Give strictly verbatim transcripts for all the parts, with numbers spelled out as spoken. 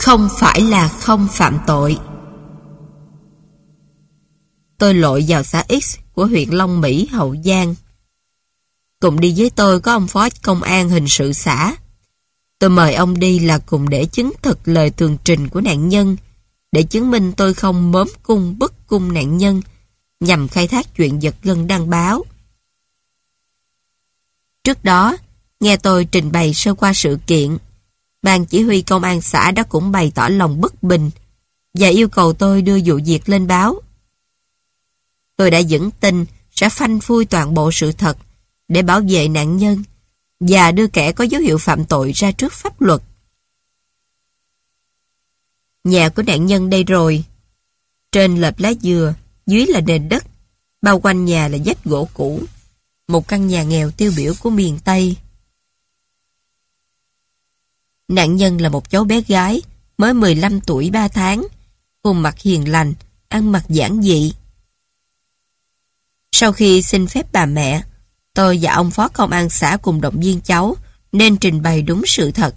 Không phải là không phạm tội. Tôi lội vào xã X của huyện Long Mỹ, Hậu Giang. Cùng đi với tôi có ông phó công an hình sự xã. Tôi mời ông đi là cùng để chứng thực lời tường trình của nạn nhân, để chứng minh tôi không mớm cung bức cung nạn nhân, nhằm khai thác chuyện giật gân đăng báo. Trước đó, nghe tôi trình bày sơ qua sự kiện, ban chỉ huy công an xã đã cũng bày tỏ lòng bất bình và yêu cầu tôi đưa vụ việc lên báo. Tôi đã vững tin sẽ phanh phui toàn bộ sự thật để bảo vệ nạn nhân và đưa kẻ có dấu hiệu phạm tội ra trước pháp luật. Nhà của nạn nhân đây rồi. Trên lợp lá dừa, dưới là nền đất, bao quanh nhà là vách gỗ cũ. Một căn nhà nghèo tiêu biểu của miền Tây. Nạn nhân là một cháu bé gái, mới mười lăm tuổi ba tháng, khuôn mặt hiền lành, ăn mặc giản dị. Sau khi xin phép bà mẹ, tôi và ông phó công an xã cùng động viên cháu nên trình bày đúng sự thật.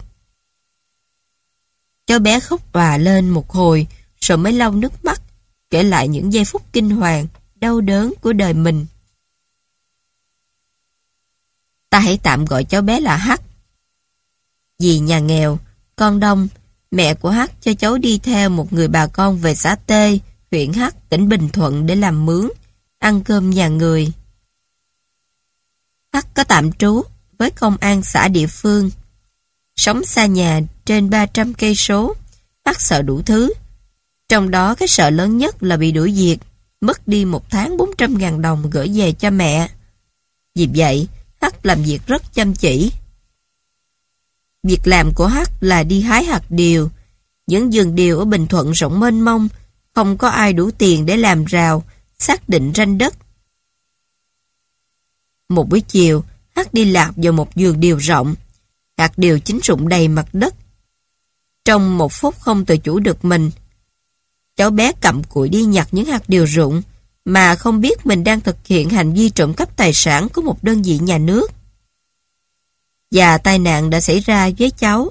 Cháu bé khóc òa lên một hồi rồi mới lau nước mắt, kể lại những giây phút kinh hoàng, đau đớn của đời mình. Ta hãy tạm gọi cháu bé là H. Vì nhà nghèo, con đông, mẹ của H cho cháu đi theo một người bà con về xã T, huyện H, tỉnh Bình Thuận để làm mướn, ăn cơm nhà người. H có tạm trú với công an xã địa phương. Sống xa nhà trên ba trăm cây số, H sợ đủ thứ. Trong đó cái sợ lớn nhất là bị đuổi việc, mất đi một tháng bốn trăm ngàn đồng gửi về cho mẹ. Vì vậy, H làm việc rất chăm chỉ. Việc làm của H là đi hái hạt điều. Những vườn điều ở Bình Thuận rộng mênh mông, không có ai đủ tiền để làm rào, xác định ranh đất. Một buổi chiều, H đi lạc vào một vườn điều rộng. Hạt điều chín rụng đầy mặt đất. Trong một phút không tự chủ được mình, cháu bé cặm cụi đi nhặt những hạt điều rụng mà không biết mình đang thực hiện hành vi trộm cắp tài sản của một đơn vị nhà nước. Và tai nạn đã xảy ra với cháu.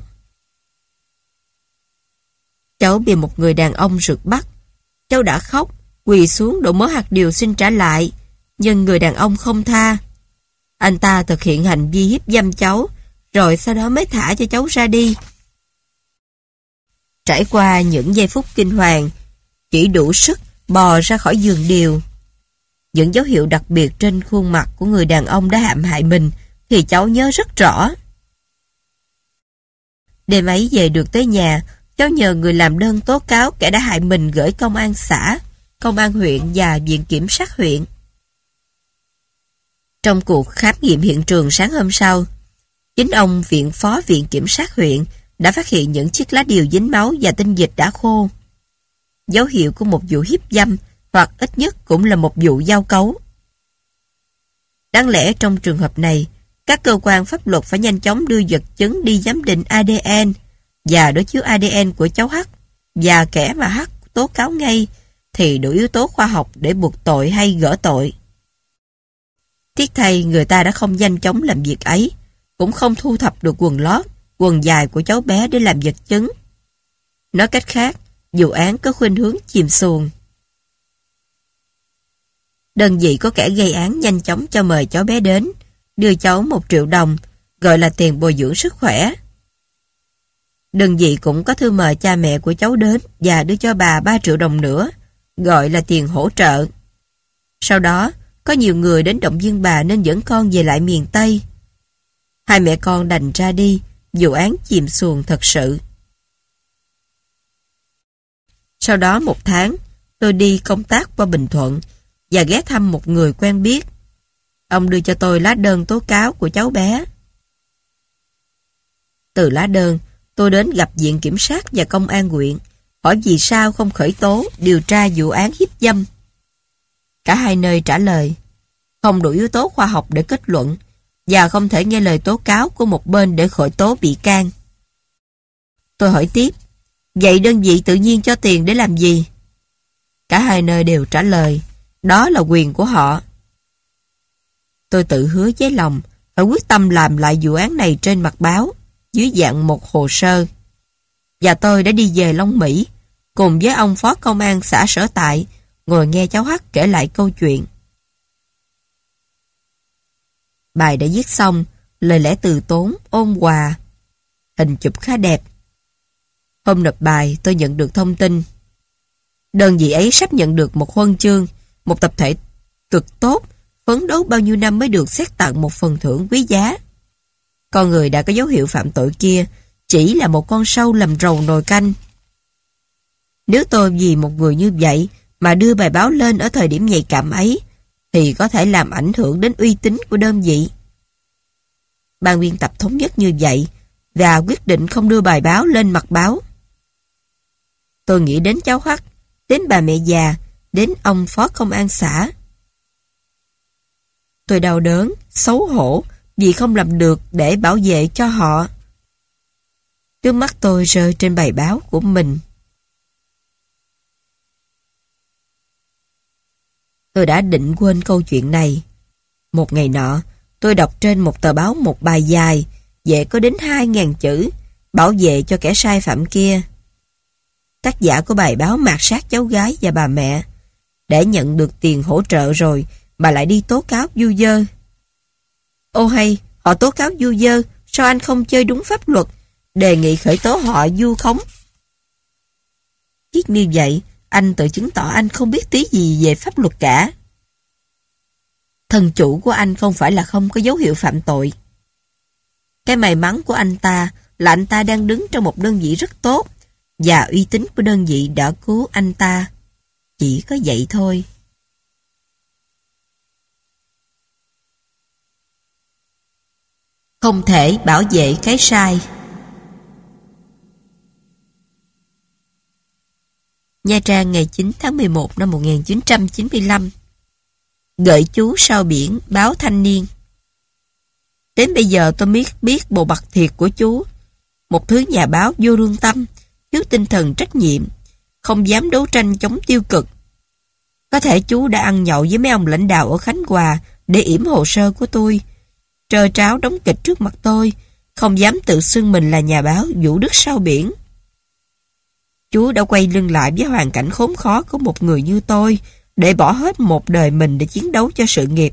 Cháu bị một người đàn ông rượt bắt. Cháu đã khóc, quỳ xuống đổ mớ hạt điều xin trả lại, nhưng người đàn ông không tha. Anh ta thực hiện hành vi hiếp dâm cháu, rồi sau đó mới thả cho cháu ra đi. Trải qua những giây phút kinh hoàng, chỉ đủ sức bò ra khỏi giường điều. Những dấu hiệu đặc biệt trên khuôn mặt của người đàn ông đã hãm hại mình thì cháu nhớ rất rõ. Đêm ấy về được tới nhà, cháu nhờ người làm đơn tố cáo kẻ đã hại mình gửi công an xã, công an huyện và viện kiểm sát huyện. Trong cuộc khám nghiệm hiện trường sáng hôm sau, chính ông viện phó viện kiểm sát huyện đã phát hiện những chiếc lá điều dính máu và tinh dịch đã khô. Dấu hiệu của một vụ hiếp dâm hoặc ít nhất cũng là một vụ giao cấu. Đáng lẽ trong trường hợp này, các cơ quan pháp luật phải nhanh chóng đưa vật chứng đi giám định a đê en và đối chiếu a đê en của cháu H và kẻ mà H tố cáo ngay thì đủ yếu tố khoa học để buộc tội hay gỡ tội. Tiếc thay người ta đã không nhanh chóng làm việc ấy, cũng không thu thập được quần lót, quần dài của cháu bé để làm vật chứng. Nói cách khác, vụ án có khuynh hướng chìm xuồng. Đơn vị có kẻ gây án nhanh chóng cho mời cháu bé đến, đưa cháu một triệu đồng, gọi là tiền bồi dưỡng sức khỏe. Đơn vị cũng có thư mời cha mẹ của cháu đến và đưa cho bà ba triệu đồng nữa, gọi là tiền hỗ trợ. Sau đó, có nhiều người đến động viên bà nên dẫn con về lại miền Tây. Hai mẹ con đành ra đi, vụ án chìm xuồng thật sự. Sau đó một tháng, tôi đi công tác qua Bình Thuận và ghé thăm một người quen biết. Ông đưa cho tôi lá đơn tố cáo của cháu bé. Từ lá đơn, tôi đến gặp viện kiểm sát và công an huyện, hỏi vì sao không khởi tố, điều tra vụ án hiếp dâm. Cả hai nơi trả lời, không đủ yếu tố khoa học để kết luận và không thể nghe lời tố cáo của một bên để khởi tố bị can. Tôi hỏi tiếp, vậy đơn vị tự nhiên cho tiền để làm gì? Cả hai nơi đều trả lời, đó là quyền của họ. Tôi tự hứa với lòng phải quyết tâm làm lại vụ án này trên mặt báo, dưới dạng một hồ sơ. và tôi đã đi về Long Mỹ, cùng với ông phó công an xã sở tại, ngồi nghe cháu Hắc kể lại câu chuyện. Bài đã viết xong, lời lẽ từ tốn, ôn hòa, hình chụp khá đẹp. Hôm nộp bài, tôi nhận được thông tin. Đơn vị ấy sắp nhận được một huân chương, một tập thể cực tốt, phấn đấu bao nhiêu năm mới được xét tặng một phần thưởng quý giá. Con người đã có dấu hiệu phạm tội kia chỉ là một con sâu làm rầu nồi canh. Nếu tôi vì một người như vậy mà đưa bài báo lên ở thời điểm nhạy cảm ấy, thì có thể làm ảnh hưởng đến uy tín của đơn vị. Ban biên tập thống nhất như vậy và quyết định không đưa bài báo lên mặt báo. Tôi nghĩ đến cháu Hắc, đến bà mẹ già, đến ông phó công an xã. Tôi đau đớn, xấu hổ vì không làm được để bảo vệ cho họ. Nước mắt tôi rơi trên bài báo của mình. Tôi đã định quên câu chuyện này. Một ngày nọ, tôi đọc trên một tờ báo một bài dài, dễ có đến hai ngàn chữ, bảo vệ cho kẻ sai phạm kia. Tác giả của bài báo mạt sát cháu gái và bà mẹ. Để nhận được tiền hỗ trợ rồi, bà lại đi tố cáo du dơ. Ô hay, họ tố cáo du dơ, sao anh không chơi đúng pháp luật, đề nghị khởi tố họ vu khống. Viết như vậy, anh tự chứng tỏ anh không biết tí gì về pháp luật cả. Thân chủ của anh không phải là không có dấu hiệu phạm tội. Cái may mắn của anh ta là anh ta đang đứng trong một đơn vị rất tốt và uy tín của đơn vị đã cứu anh ta. Chỉ có vậy thôi. Không thể bảo vệ cái sai. Nha Trang ngày chín tháng mười một năm một nghìn chín trăm chín mươi lăm. Gợi chú sau biển báo Thanh Niên. Đến bây giờ tôi biết biết bộ mặt thiệt của chú. Một thứ nhà báo vô lương tâm, thiếu tinh thần trách nhiệm, không dám đấu tranh chống tiêu cực. Có thể chú đã ăn nhậu với mấy ông lãnh đạo ở Khánh Hòa để yểm hồ sơ của tôi. Trơ tráo đóng kịch trước mặt tôi, không dám tự xưng mình là nhà báo Vũ Đức Sao Biển. Chú đã quay lưng lại với hoàn cảnh khốn khó của một người như tôi, để bỏ hết một đời mình để chiến đấu cho sự nghiệp.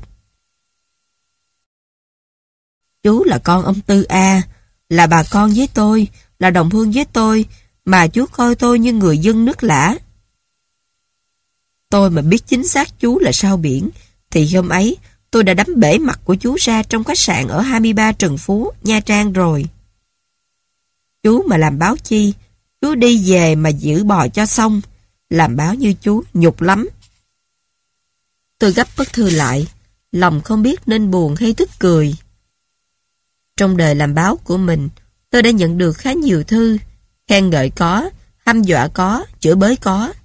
Chú là con ông Tư A, là bà con với tôi, là đồng hương với tôi, mà chú coi tôi như người dân nước lã. Tôi mà biết chính xác chú là Sao Biển, thì hôm ấy tôi đã đấm bể mặt của chú ra trong khách sạn ở hai mươi ba Trần Phú, Nha Trang rồi. Chú mà làm báo chi, chú đi về mà giữ bò cho xong, làm báo như chú nhục lắm. Tôi gấp bức thư lại, lòng không biết nên buồn hay tức cười. Trong đời làm báo của mình, tôi đã nhận được khá nhiều thư, khen ngợi có, hăm dọa có, chửi bới có.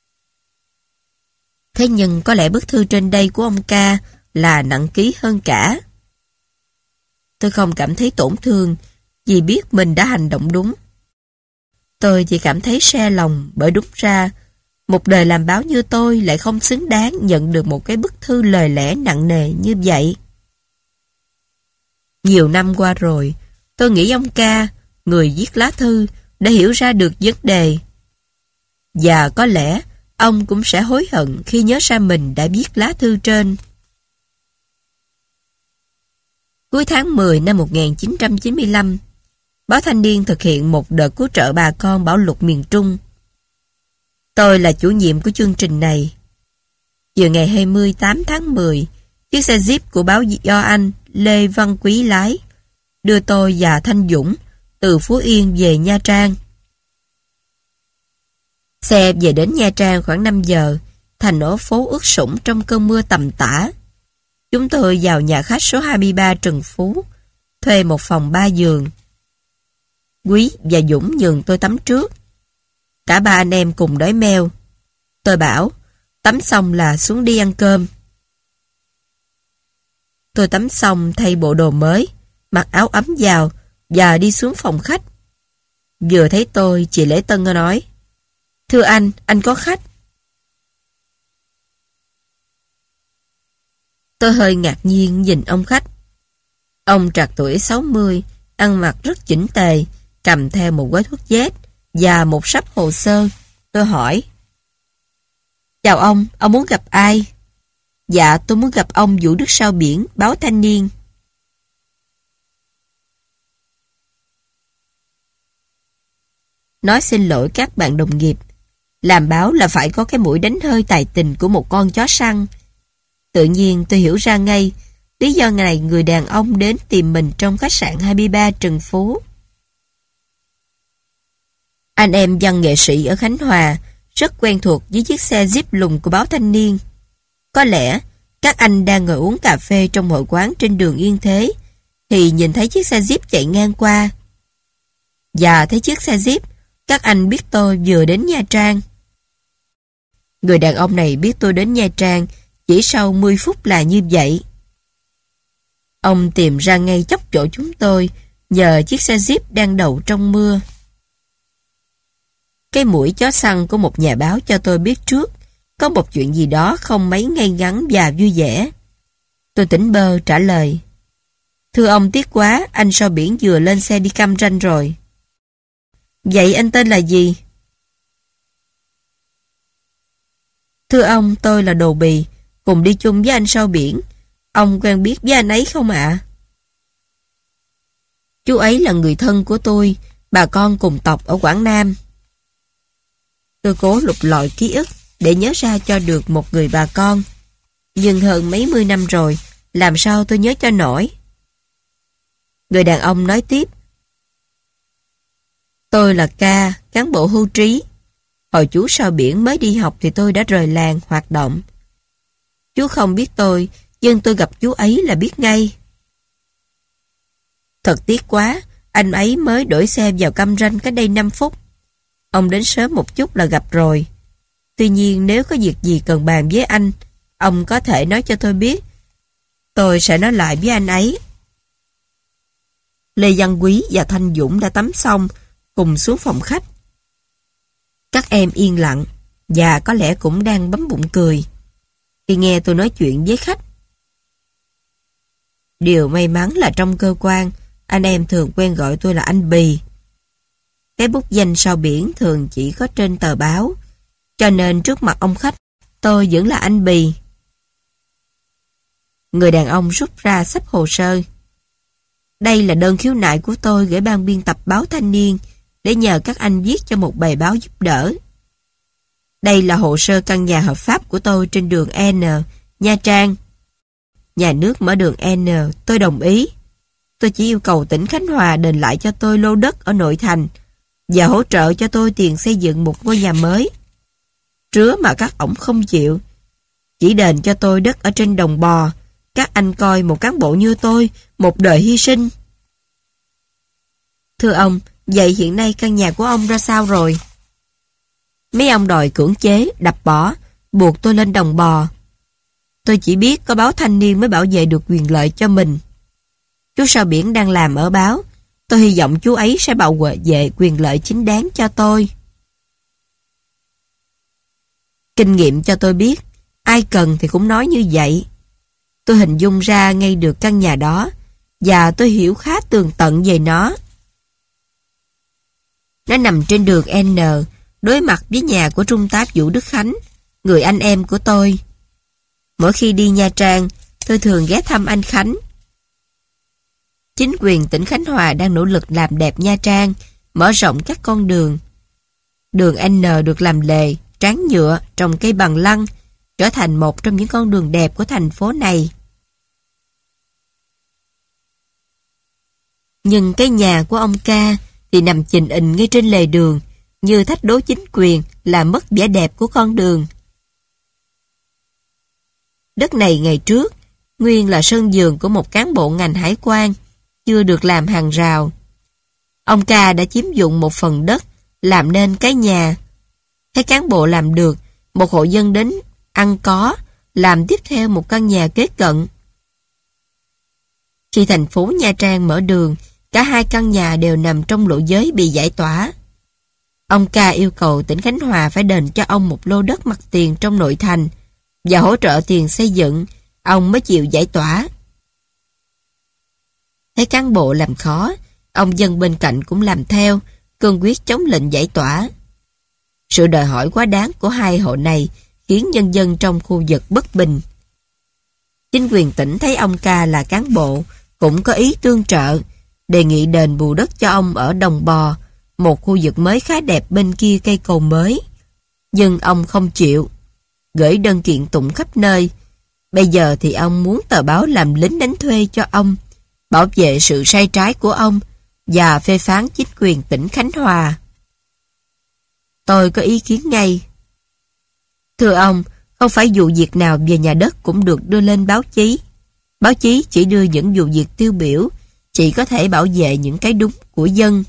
Thế nhưng có lẽ bức thư trên đây của ông ca là nặng ký hơn cả. Tôi không cảm thấy tổn thương vì biết mình đã hành động đúng. Tôi chỉ cảm thấy se lòng bởi đúng ra một đời làm báo như tôi lại không xứng đáng nhận được một cái bức thư lời lẽ nặng nề như vậy. Nhiều năm qua rồi, tôi nghĩ ông ca, người viết lá thư, đã hiểu ra được vấn đề. Và có lẽ ông cũng sẽ hối hận khi nhớ ra mình đã viết lá thư trên. Cuối tháng mười năm một nghìn chín trăm chín mươi lăm, báo Thanh Niên thực hiện một đợt cứu trợ bà con bão lụt miền Trung. Tôi là chủ nhiệm của chương trình này. Chiều ngày hai mươi tám tháng mười, chiếc xe Jeep của báo do anh Lê Văn Quý lái đưa tôi và Thanh Dũng từ Phú Yên về Nha Trang. Xe về đến Nha Trang khoảng năm giờ, thành ở phố ướt sũng trong cơn mưa tầm tã. Chúng tôi vào nhà khách số hai mươi ba Trần Phú, thuê một phòng ba giường. Quý và Dũng nhường tôi tắm trước. Cả ba anh em cùng đói meo. Tôi bảo, tắm xong là xuống đi ăn cơm. Tôi tắm xong thay bộ đồ mới, mặc áo ấm vào và đi xuống phòng khách. Vừa thấy tôi, chị Lễ Tân nói, thưa anh, anh có khách. Tôi hơi ngạc nhiên nhìn ông khách. Ông trạc tuổi sáu mươi, ăn mặc rất chỉnh tề, cầm theo một gói thuốc Z, và một sắp hồ sơ. Tôi hỏi: "Chào ông, ông muốn gặp ai?" "Dạ, tôi muốn gặp ông Vũ Đức Sao Biển, báo Thanh Niên." Nói xin lỗi các bạn đồng nghiệp. Làm báo là phải có cái mũi đánh hơi tài tình của một con chó săn. Tự nhiên tôi hiểu ra ngay lý do này người đàn ông đến tìm mình trong khách sạn hai mươi ba Trần Phú. Anh em văn nghệ sĩ ở Khánh Hòa rất quen thuộc với chiếc xe Jeep lùng của báo Thanh Niên. Có lẽ các anh đang ngồi uống cà phê trong hội quán trên đường Yên Thế thì nhìn thấy chiếc xe Jeep chạy ngang qua. Và thấy chiếc xe Jeep, các anh biết tôi vừa đến Nha Trang. Người đàn ông này biết tôi đến Nha Trang chỉ sau mười phút là như vậy. Ông tìm ra ngay chốc chỗ chúng tôi nhờ chiếc xe Jeep đang đậu trong mưa. Cái mũi chó săn của một nhà báo cho tôi biết trước có một chuyện gì đó không mấy ngay ngắn và vui vẻ. Tôi tỉnh bơ trả lời: "Thưa ông, tiếc quá, anh Sao Biển vừa lên xe đi Cam Ranh rồi." "Vậy anh tên là gì?" "Thưa ông, tôi là Đồ Bì, cùng đi chung với anh Sao Biển. Ông quen biết với anh ấy không ạ?" "Chú ấy là người thân của tôi, bà con cùng tộc ở Quảng Nam." Tôi cố lục lọi ký ức để nhớ ra cho được một người bà con. Nhưng hơn mấy mươi năm rồi, làm sao tôi nhớ cho nổi. Người đàn ông nói tiếp: "Tôi là Ca, cán bộ hưu trí. Hồi chú Sao Biển mới đi học thì tôi đã rời làng hoạt động. Chú không biết tôi, nhưng tôi gặp chú ấy là biết ngay." "Thật tiếc quá, anh ấy mới đổi xe vào Cam Ranh cách đây năm phút. Ông đến sớm một chút là gặp rồi. Tuy nhiên nếu có việc gì cần bàn với anh, ông có thể nói cho tôi biết. Tôi sẽ nói lại với anh ấy." Lê Văn Quý và Thanh Dũng đã tắm xong, cùng xuống phòng khách. Các em yên lặng, và có lẽ cũng đang bấm bụng cười khi nghe tôi nói chuyện với khách. Điều may mắn là trong cơ quan, anh em thường quen gọi tôi là anh Bì. Cái bút danh Sao Biển thường chỉ có trên tờ báo, cho nên trước mặt ông khách, tôi vẫn là anh Bì. Người đàn ông rút ra xấp hồ sơ. "Đây là đơn khiếu nại của tôi gửi ban biên tập báo Thanh Niên để nhờ các anh viết cho một bài báo giúp đỡ. Đây là hồ sơ căn nhà hợp pháp của tôi trên đường N, Nha Trang. Nhà nước mở đường N, tôi đồng ý. Tôi chỉ yêu cầu tỉnh Khánh Hòa đền lại cho tôi lô đất ở nội thành và hỗ trợ cho tôi tiền xây dựng một ngôi nhà mới. Trứa mà các ổng không chịu. Chỉ đền cho tôi đất ở trên đồng bò. Các anh coi một cán bộ như tôi, một đời hy sinh." "Thưa ông, vậy hiện nay căn nhà của ông ra sao rồi?" "Mấy ông đòi cưỡng chế, đập bỏ, buộc tôi lên đồng bò. Tôi chỉ biết có báo Thanh Niên mới bảo vệ được quyền lợi cho mình. Chú Sao Biển đang làm ở báo. Tôi hy vọng chú ấy sẽ bảo vệ quyền lợi chính đáng cho tôi. Kinh nghiệm cho tôi biết, ai cần thì cũng nói như vậy. Tôi hình dung ra ngay được căn nhà đó, và tôi hiểu khá tường tận về nó. Nó nằm trên đường N, đối mặt với nhà của Trung tá Vũ Đức Khánh, người anh em của tôi. Mỗi khi đi Nha Trang, tôi thường ghé thăm anh Khánh. Chính quyền tỉnh Khánh Hòa đang nỗ lực làm đẹp Nha Trang, mở rộng các con đường. Đường N được làm lề, tráng nhựa, trồng cây bằng lăng, trở thành một trong những con đường đẹp của thành phố này. Nhưng cái nhà của ông Ca thì nằm chình ình ngay trên lề đường, như thách đố chính quyền làm mất vẻ đẹp của con đường. Đất này ngày trước, nguyên là sân vườn của một cán bộ ngành hải quan, chưa được làm hàng rào. Ông Ca đã chiếm dụng một phần đất, làm nên cái nhà. Thấy cán bộ làm được, một hộ dân đến ăn có, làm tiếp theo một căn nhà kế cận. Khi thành phố Nha Trang mở đường, cả hai căn nhà đều nằm trong lộ giới bị giải tỏa. Ông Ca yêu cầu tỉnh Khánh Hòa phải đền cho ông một lô đất mặt tiền trong nội thành và hỗ trợ tiền xây dựng, ông mới chịu giải tỏa. Thấy cán bộ làm khó, ông dân bên cạnh cũng làm theo, cương quyết chống lệnh giải tỏa. Sự đòi hỏi quá đáng của hai hộ này khiến nhân dân trong khu vực bất bình. Chính quyền tỉnh thấy ông Ca là cán bộ, cũng có ý tương trợ, đề nghị đền bù đất cho ông ở Đồng Bò, một khu vực mới khá đẹp bên kia cây cầu mới. Nhưng ông không chịu, gửi đơn kiện tụng khắp nơi. Bây giờ thì ông muốn tờ báo làm lính đánh thuê cho ông, bảo vệ sự sai trái của ông và phê phán chính quyền tỉnh Khánh Hòa. Tôi có ý kiến ngay. Thưa ông, không phải vụ việc nào về nhà đất cũng được đưa lên báo chí. Báo chí chỉ đưa những vụ việc tiêu biểu, chỉ có thể bảo vệ những cái đúng của dân.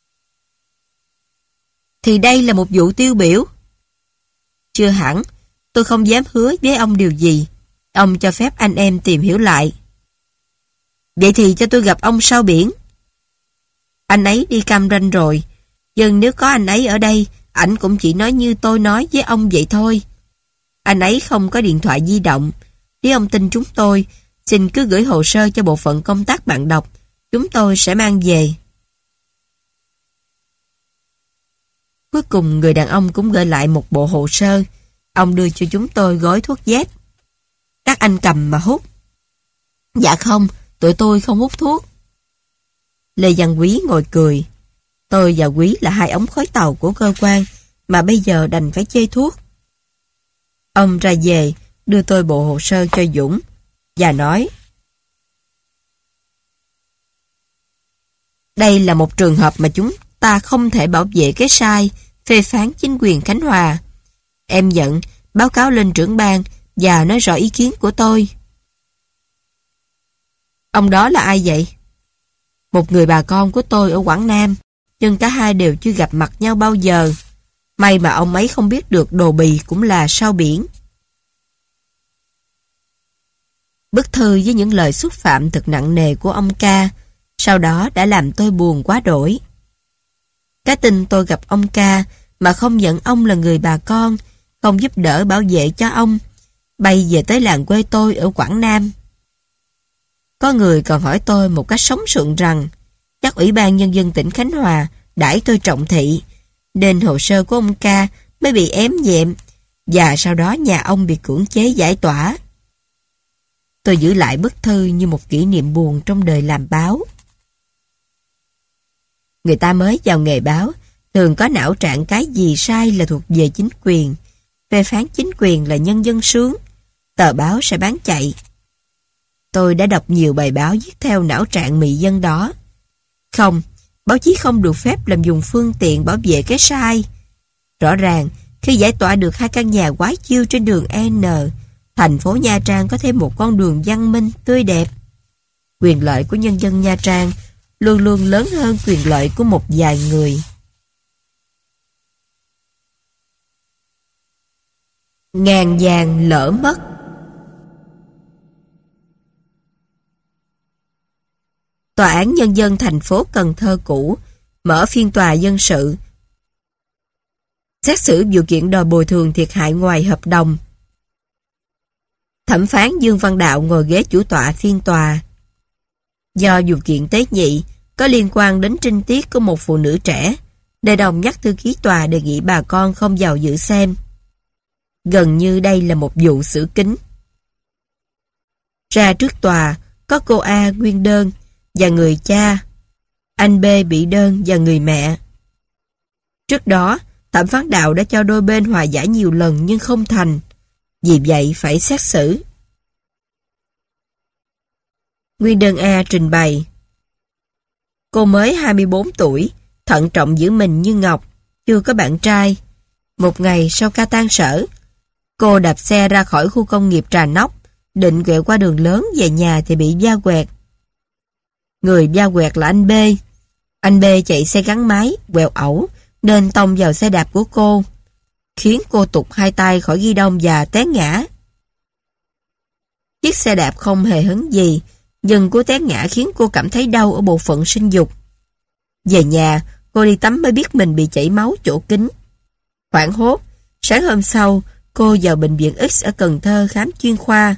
Thì đây là một vụ tiêu biểu. Chưa hẳn, tôi không dám hứa với ông điều gì. Ông cho phép anh em tìm hiểu lại. Vậy thì cho tôi gặp ông Sao Biển. Anh ấy đi Cam Ranh rồi, nhưng nếu có anh ấy ở đây, ảnh cũng chỉ nói như tôi nói với ông vậy thôi. Anh ấy không có điện thoại di động. Nếu ông tin chúng tôi, xin cứ gửi hồ sơ cho bộ phận công tác bạn đọc. Chúng tôi sẽ mang về. Cuối cùng người đàn ông cũng gửi lại một bộ hồ sơ. Ông đưa cho chúng tôi gói thuốc dép. Các anh cầm mà hút. Dạ không, tụi tôi không hút thuốc. Lê Văn Quý ngồi cười. Tôi và Quý là hai ống khói tàu của cơ quan, mà bây giờ đành phải chê thuốc. Ông ra về, đưa tôi bộ hồ sơ cho Dũng, và nói: đây là một trường hợp mà chúng ta không thể bảo vệ cái sai, phê phán chính quyền Khánh Hòa. Em nhận, báo cáo lên trưởng ban và nói rõ ý kiến của tôi. Ông đó là ai vậy? Một người bà con của tôi ở Quảng Nam, nhưng cả hai đều chưa gặp mặt nhau bao giờ. May mà ông ấy không biết được Đồ Bì cũng là Sao Biển. Bức thư với những lời xúc phạm thật nặng nề của ông Ca sau đó đã làm tôi buồn quá đỗi. Cái tin tôi gặp ông Ca mà không nhận ông là người bà con, không giúp đỡ bảo vệ cho ông, bay về tới làng quê tôi ở Quảng Nam. Có người còn hỏi tôi một cách sống sượng rằng chắc Ủy ban Nhân dân tỉnh Khánh Hòa đãi tôi trọng thị, nên hồ sơ của ông Ca mới bị ém nhẹm, và sau đó nhà ông bị cưỡng chế giải tỏa. Tôi giữ lại bức thư như một kỷ niệm buồn trong đời làm báo. Người ta mới vào nghề báo, thường có não trạng cái gì sai là thuộc về chính quyền, phê phán chính quyền là nhân dân sướng, tờ báo sẽ bán chạy. Tôi đã đọc nhiều bài báo viết theo não trạng mị dân đó. Không, báo chí không được phép làm dùng phương tiện bảo vệ cái sai. Rõ ràng, khi giải tỏa được hai căn nhà quái chiêu trên đường N, thành phố Nha Trang có thêm một con đường văn minh, tươi đẹp. Quyền lợi của nhân dân Nha Trang luôn luôn lớn hơn quyền lợi của một vài người. Ngàn vàng lỡ mất. Tòa án Nhân dân thành phố Cần Thơ cũ mở phiên tòa dân sự xét xử vụ kiện đòi bồi thường thiệt hại ngoài hợp đồng. Thẩm phán Dương Văn Đạo ngồi ghế chủ tọa phiên tòa. Do vụ kiện tế nhị có liên quan đến trinh tiết của một phụ nữ trẻ, nên ông nhắc thư ký tòa đề nghị bà con không vào dự xem. Gần như đây là một vụ xử kín. Ra trước tòa có cô A nguyên đơn và người cha, anh B bị đơn và người mẹ. Trước đó, thẩm phán Đạo đã cho đôi bên hòa giải nhiều lần nhưng không thành, vì vậy phải xét xử. Nguyên đơn A trình bày: cô mới hai mươi bốn tuổi, thận trọng giữ mình như ngọc, chưa có bạn trai. Một ngày sau ca tan sở, cô đạp xe ra khỏi khu công nghiệp Trà Nóc, định quẹo qua đường lớn về nhà thì bị va quẹt. Người va quẹt là anh B. Anh B chạy xe gắn máy, quẹo ẩu, nên tông vào xe đạp của cô, khiến cô tụt hai tay khỏi ghi đông và té ngã. Chiếc xe đạp không hề hấn gì, nhưng cú té ngã khiến cô cảm thấy đau ở bộ phận sinh dục. Về nhà, cô đi tắm mới biết mình bị chảy máu chỗ kính. Hoảng hốt, sáng hôm sau, cô vào bệnh viện X ở Cần Thơ khám chuyên khoa.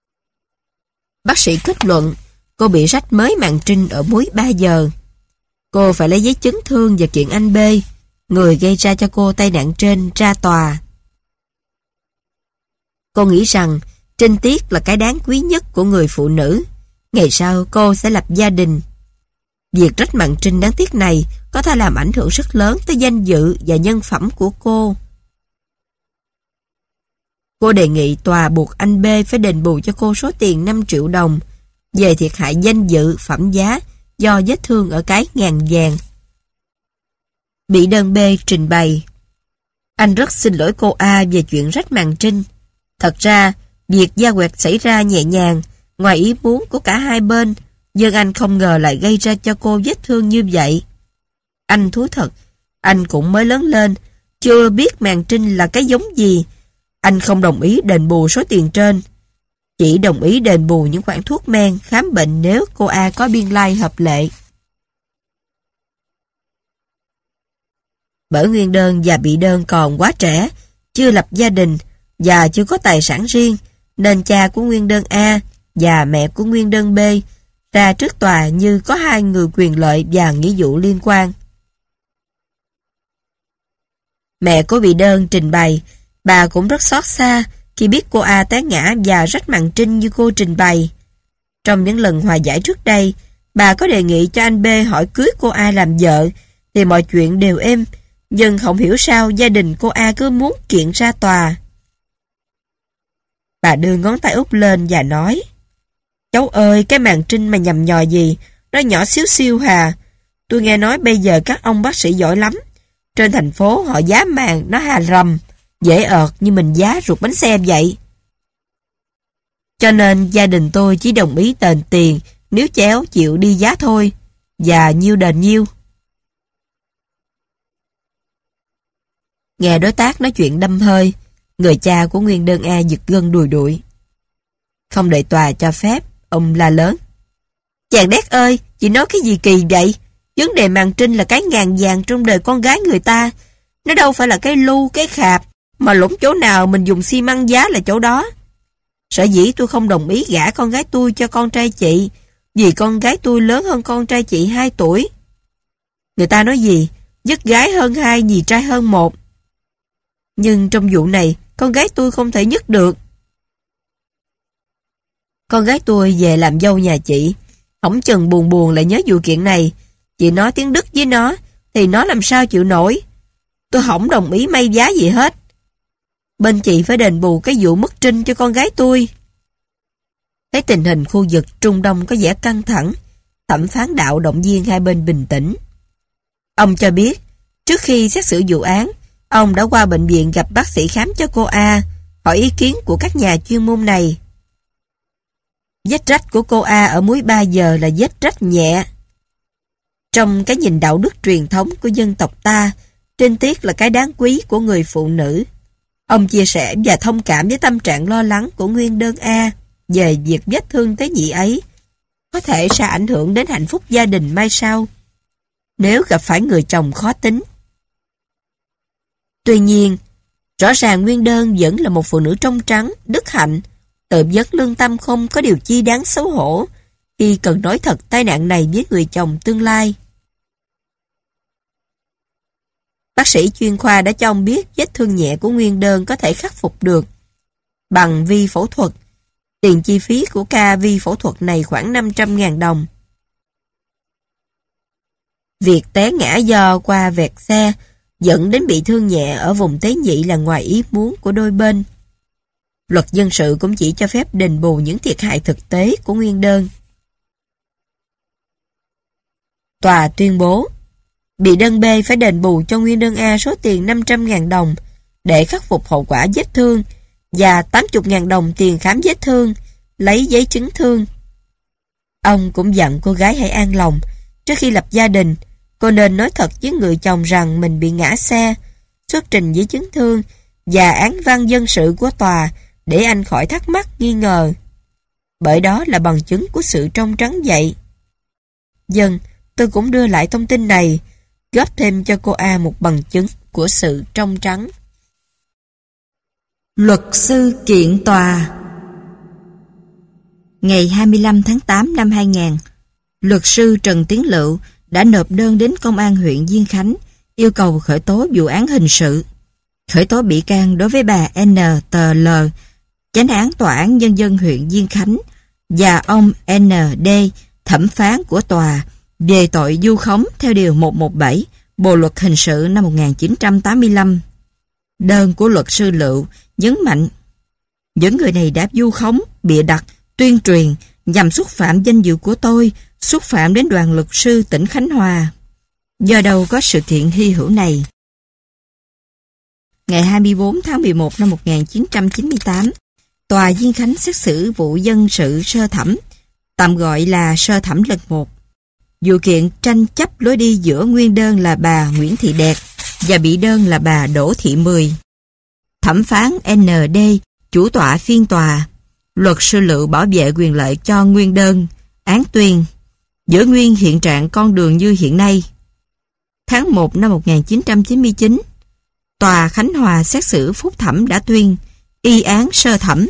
Bác sĩ kết luận cô bị rách mới màng trinh ở múi ba giờ. Cô phải lấy giấy chứng thương và kiện anh B, người gây ra cho cô tai nạn trên, ra tòa. Cô nghĩ rằng trinh tiết là cái đáng quý nhất của người phụ nữ. Ngày sau cô sẽ lập gia đình. Việc rách mặn trinh đáng tiếc này có thể làm ảnh hưởng rất lớn tới danh dự và nhân phẩm của cô. Cô đề nghị tòa buộc anh B phải đền bù cho cô số tiền năm triệu đồng về thiệt hại danh dự, phẩm giá do vết thương ở cái ngàn vàng. Bị đơn B trình bày: anh rất xin lỗi cô A về chuyện rách màn trinh. Thật ra, việc da quẹt xảy ra nhẹ nhàng, ngoài ý muốn của cả hai bên, nhưng anh không ngờ lại gây ra cho cô vết thương như vậy. Anh thú thật, anh cũng mới lớn lên, chưa biết màn trinh là cái giống gì. Anh không đồng ý đền bù số tiền trên, chỉ đồng ý đền bù những khoản thuốc men, khám bệnh nếu cô A có biên lai hợp lệ. Bởi nguyên đơn và bị đơn còn quá trẻ, chưa lập gia đình và chưa có tài sản riêng, nên cha của nguyên đơn A và mẹ của nguyên đơn B ra trước tòa như có hai người quyền lợi và nghĩa vụ liên quan. Mẹ của bị đơn trình bày, bà cũng rất xót xa khi biết cô A té ngã và rách màn trinh như cô trình bày. Trong những lần hòa giải trước đây, bà có đề nghị cho anh B hỏi cưới cô A làm vợ thì mọi chuyện đều êm, nhưng không hiểu sao gia đình cô A cứ muốn kiện ra tòa. Bà đưa ngón tay út lên và nói: cháu ơi, cái màn trinh mà nhầm nhò gì, nó nhỏ xíu xiu hà. Tôi nghe nói bây giờ các ông bác sĩ giỏi lắm. Trên thành phố họ giá màn nó hà rầm, dễ ợt như mình giá ruột bánh xe vậy. Cho nên gia đình tôi chỉ đồng ý đền tiền nếu chéo chịu đi giá thôi, và nhiêu đền nhiêu. Nghe đối tác nói chuyện đâm hơi, người cha của nguyên đơn A giật gân đùi đuổi. Không đợi tòa cho phép, ông la lớn: chàng đét ơi, chị nói cái gì kỳ vậy? Vấn đề màn trinh là cái ngàn vàng trong đời con gái người ta. Nó đâu phải là cái lu, cái khạp, mà lũng chỗ nào mình dùng xi măng giá là chỗ đó. Sở dĩ tôi không đồng ý gả con gái tôi cho con trai chị, vì con gái tôi lớn hơn con trai chị hai tuổi. Người ta nói gì? Dứt gái hơn hai, nhì trai hơn một. Nhưng trong vụ này, con gái tôi không thể nhất được. Con gái tôi về làm dâu nhà chị, hổng chừng buồn buồn lại nhớ vụ kiện này. Chị nói tiếng Đức với nó, thì nó làm sao chịu nổi. Tôi không đồng ý may giá gì hết. Bên chị phải đền bù cái vụ mất trinh cho con gái tôi. Thấy tình hình khu vực Trung Đông có vẻ căng thẳng, thẩm phán đạo động viên hai bên bình tĩnh. Ông cho biết, trước khi xét xử vụ án, ông đã qua bệnh viện gặp bác sĩ khám cho cô A, hỏi ý kiến của các nhà chuyên môn này. Vết rách của cô A ở múi ba giờ là vết rách nhẹ. Trong cái nhìn đạo đức truyền thống của dân tộc ta, trinh tiết là cái đáng quý của người phụ nữ. Ông chia sẻ và thông cảm với tâm trạng lo lắng của nguyên đơn A về việc vết thương tế nhị ấy có thể sẽ ảnh hưởng đến hạnh phúc gia đình mai sau, nếu gặp phải người chồng khó tính. Tuy nhiên, rõ ràng nguyên đơn vẫn là một phụ nữ trong trắng, đức hạnh, tự vấn lương tâm, không có điều chi đáng xấu hổ khi cần nói thật tai nạn này với người chồng tương lai. Bác sĩ chuyên khoa đã cho ông biết vết thương nhẹ của nguyên đơn có thể khắc phục được bằng vi phẫu thuật. Tiền chi phí của ca vi phẫu thuật này khoảng năm trăm ngàn đồng. Việc té ngã do qua vẹt xe dẫn đến bị thương nhẹ ở vùng tế nhị là ngoài ý muốn của đôi bên. Luật dân sự cũng chỉ cho phép đền bù những thiệt hại thực tế của nguyên đơn. Tòa tuyên bố bị đơn B phải đền bù cho nguyên đơn A số tiền năm trăm ngàn đồng để khắc phục hậu quả vết thương và tám mươi ngàn đồng tiền khám vết thương, lấy giấy chứng thương. Ông cũng dặn cô gái hãy an lòng, trước khi lập gia đình, cô nên nói thật với người chồng rằng mình bị ngã xe, xuất trình giấy chứng thương và án văn dân sự của tòa để anh khỏi thắc mắc nghi ngờ. Bởi đó là bằng chứng của sự trong trắng vậy. Dân, tôi cũng đưa lại thông tin này, góp thêm cho cô A một bằng chứng của sự trong trắng. Luật sư kiện tòa. Ngày hai mươi lăm tháng tám năm hai nghìn, luật sư Trần Tiến Lựu đã nộp đơn đến công an huyện Diên Khánh yêu cầu khởi tố vụ án hình sự, khởi tố bị can đối với bà en tê lờ, chánh án tòa án nhân dân huyện Diên Khánh, và ông en đê, thẩm phán của tòa, về tội vu khống theo điều một trăm mười bảy Bộ luật hình sự năm một nghìn chín trăm tám mươi lăm. Đơn của luật sư Lựu nhấn mạnh những người này đã vu khống, bịa đặt, tuyên truyền nhằm xúc phạm danh dự của tôi, xúc phạm đến đoàn luật sư tỉnh Khánh Hòa. Do đâu có sự kiện hy hữu này. Ngày hai mươi bốn tháng mười một năm một nghìn chín trăm chín mươi tám, Tòa Diên Khánh xét xử vụ dân sự sơ thẩm, tạm gọi là sơ thẩm lần một. Vụ kiện tranh chấp lối đi giữa nguyên đơn là bà Nguyễn Thị Đẹp và bị đơn là bà Đỗ Thị Mười. Thẩm phán en đê, chủ tọa phiên tòa. Luật sư Lựu bảo vệ quyền lợi cho nguyên đơn. Án tuyên: giữ nguyên hiện trạng con đường như hiện nay. Tháng một năm một nghìn chín trăm chín mươi chín, Tòa Khánh Hòa xét xử phúc thẩm đã tuyên y án sơ thẩm.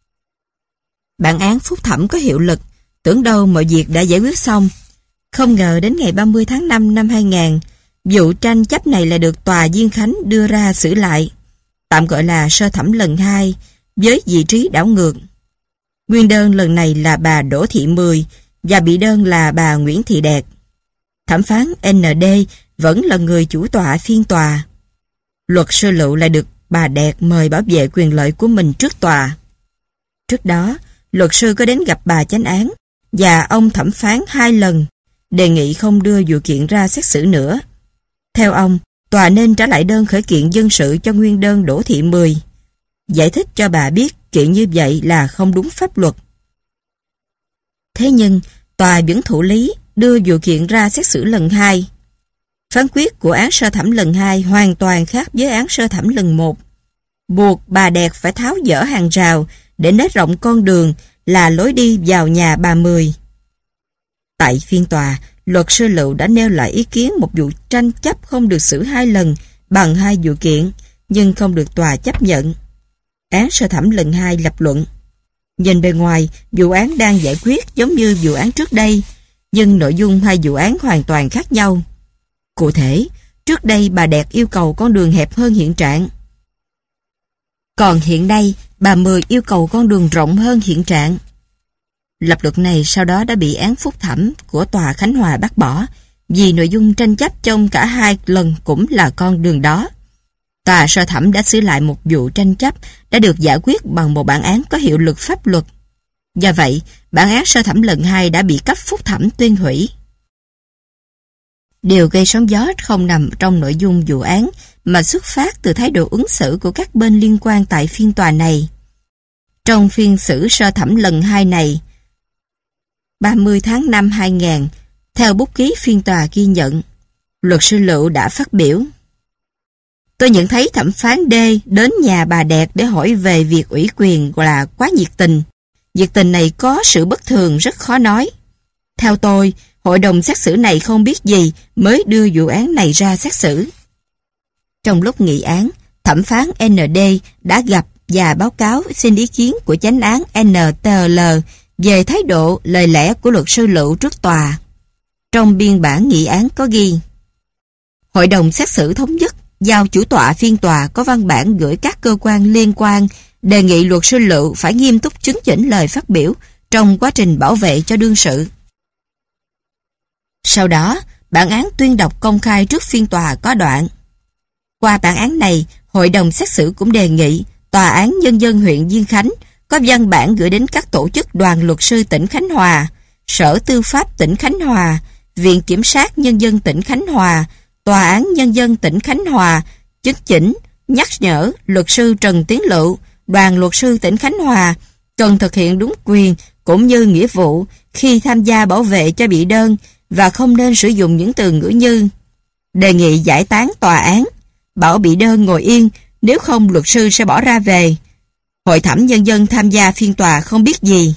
Bản án phúc thẩm có hiệu lực, tưởng đâu mọi việc đã giải quyết xong. Không ngờ đến ngày ba mươi tháng năm năm hai nghìn, vụ tranh chấp này lại được Tòa Diên Khánh đưa ra xử lại, tạm gọi là sơ thẩm lần hai, với vị trí đảo ngược. Nguyên đơn lần này là bà Đỗ Thị Mười và bị đơn là bà Nguyễn Thị Đẹp. Thẩm phán en đê vẫn là người chủ tọa phiên tòa. Luật sư Lựu lại được bà Đẹp mời bảo vệ quyền lợi của mình trước tòa. Trước đó, luật sư có đến gặp bà chánh án và ông thẩm phán hai lần, đề nghị không đưa vụ kiện ra xét xử nữa. Theo ông, tòa nên trả lại đơn khởi kiện dân sự cho nguyên đơn Đỗ Thị Mười, giải thích cho bà biết kiện như vậy là không đúng pháp luật. Thế nhưng, tòa vẫn thụ lý đưa vụ kiện ra xét xử lần hai. Phán quyết của án sơ thẩm lần hai hoàn toàn khác với án sơ thẩm lần một, buộc bà Đẹp phải tháo dỡ hàng rào để nới rộng con đường là lối đi vào nhà bà Mười. Tại phiên tòa, luật sư Lựu đã nêu lại ý kiến một vụ tranh chấp không được xử hai lần bằng hai vụ kiện, nhưng không được tòa chấp nhận. Án sơ thẩm lần hai lập luận: nhìn bề ngoài, vụ án đang giải quyết giống như vụ án trước đây, nhưng nội dung hai vụ án hoàn toàn khác nhau. Cụ thể, trước đây bà Đẹp yêu cầu con đường hẹp hơn hiện trạng. Còn hiện nay, bà Mười yêu cầu con đường rộng hơn hiện trạng. Lập luận này sau đó đã bị án phúc thẩm của Tòa Khánh Hòa bác bỏ, vì nội dung tranh chấp trong cả hai lần cũng là con đường đó. Tòa sơ thẩm đã xử lại một vụ tranh chấp đã được giải quyết bằng một bản án có hiệu lực pháp luật. Do vậy, bản án sơ thẩm lần hai đã bị cấp phúc thẩm tuyên hủy. Điều gây sóng gió không nằm trong nội dung vụ án mà xuất phát từ thái độ ứng xử của các bên liên quan tại phiên tòa này. Trong phiên xử sơ thẩm lần hai này, ba mươi tháng năm hai nghìn, theo bút ký phiên tòa ghi nhận, luật sư Lựu đã phát biểu: tôi nhận thấy thẩm phán D đến nhà bà Đẹp để hỏi về việc ủy quyền là quá nhiệt tình. Nhiệt tình này có sự bất thường rất khó nói. Theo tôi, hội đồng xét xử này không biết gì mới đưa vụ án này ra xét xử. Trong lúc nghị án, thẩm phán en đê đã gặp và báo cáo xin ý kiến của chánh án en tê lờ về thái độ, lời lẽ của luật sư Lựu trước tòa. Trong biên bản nghị án có ghi: hội đồng xét xử thống nhất giao chủ tọa phiên tòa có văn bản gửi các cơ quan liên quan đề nghị luật sư Lựu phải nghiêm túc chấn chỉnh lời phát biểu trong quá trình bảo vệ cho đương sự. Sau đó, bản án tuyên đọc công khai trước phiên tòa có đoạn: qua bản án này, hội đồng xét xử cũng đề nghị Tòa án Nhân dân huyện Diên Khánh có văn bản gửi đến các tổ chức đoàn luật sư tỉnh Khánh Hòa, Sở Tư pháp tỉnh Khánh Hòa, Viện Kiểm sát Nhân dân tỉnh Khánh Hòa, Tòa án Nhân dân tỉnh Khánh Hòa, chấn chỉnh, nhắc nhở luật sư Trần Tiến Lựu, đoàn luật sư tỉnh Khánh Hòa cần thực hiện đúng quyền cũng như nghĩa vụ khi tham gia bảo vệ cho bị đơn và không nên sử dụng những từ ngữ như đề nghị giải tán tòa án, bảo bị đơn ngồi yên, nếu không luật sư sẽ bỏ ra về, hội thẩm nhân dân tham gia phiên tòa không biết gì.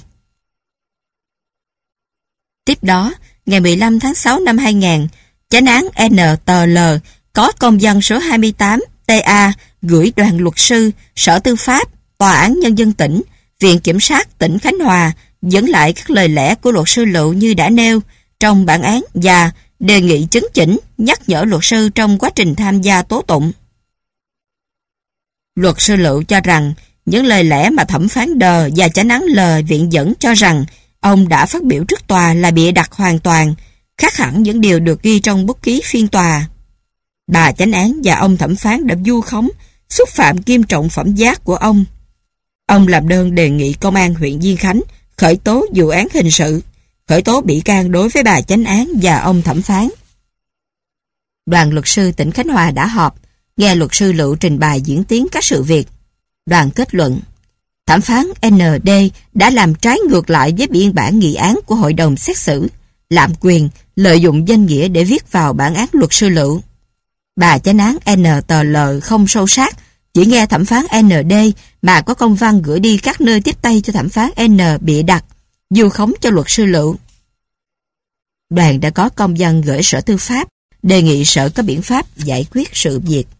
Tiếp đó, ngày mười lăm tháng sáu năm hai nghìn, chánh án en tê lờ có công văn số hai mươi tám T A gửi đoàn luật sư, Sở Tư pháp, Tòa án Nhân dân tỉnh, Viện Kiểm sát tỉnh Khánh Hòa dẫn lại các lời lẽ của luật sư Lựu như đã nêu trong bản án và đề nghị chấn chỉnh, nhắc nhở luật sư trong quá trình tham gia tố tụng. Luật sư Lựu cho rằng những lời lẽ mà thẩm phán Đờ và chánh án L viện dẫn cho rằng ông đã phát biểu trước tòa là bịa đặt hoàn toàn, khác hẳn những điều được ghi trong bút ký phiên tòa. Bà chánh án và ông thẩm phán đã vu khống, xúc phạm nghiêm trọng phẩm giác của ông. Ông làm đơn đề nghị công an huyện Diên Khánh khởi tố vụ án hình sự, khởi tố bị can đối với bà chánh án và ông thẩm phán. Đoàn luật sư tỉnh Khánh Hòa đã họp, nghe luật sư Lựu trình bày diễn tiến các sự việc. Đoàn kết luận, thẩm phán en đê đã làm trái ngược lại với biên bản nghị án của hội đồng xét xử, lạm quyền, lợi dụng danh nghĩa để viết vào bản án luật sư Lựu. Bà chánh án en tê lờ không sâu sát, chỉ nghe thẩm phán en đê mà có công văn gửi đi các nơi tiếp tay cho thẩm phán N bịa đặt, vu khống cho luật sư Lựu. Đoàn đã có công văn gửi Sở Tư pháp, đề nghị Sở có biện pháp giải quyết sự việc.